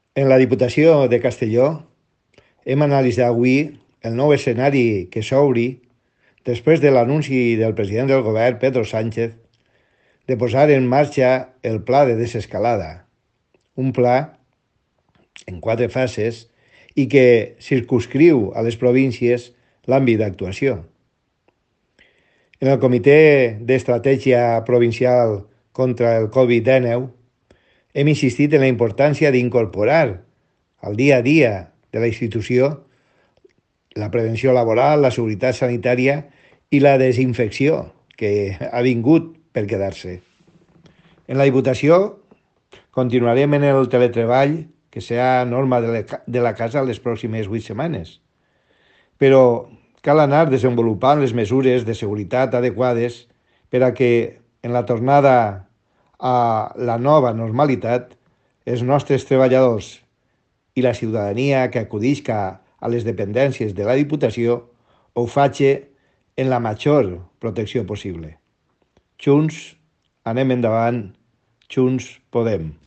En la Diputació de Castelló hem analitzat avui el nou escenari que s'obri després de l'anunci del president del govern, Pedro Sánchez, de posar en marxa el pla de desescalada, un pla en 4 fases i que circumscriu a les províncies l'àmbit d'actuació. En el Comitè d'Estratègia Provincial contra el Covid-19 hem insistit en la importància d'incorporar al dia a dia de la institució la prevenció laboral, la seguretat sanitària i la desinfecció, que ha vingut per quedar-se. En la Diputació continuarem en el teletreball, que serà norma de la casa les pròximes 8 setmanes, però cal anar desenvolupant les mesures de seguretat adequades per a que en la tornada a la nova normalitat els nostres treballadors i la ciutadania que acudisca a les dependències de la Diputació ho faci en la major protecció possible. Junts anem endavant, junts podem.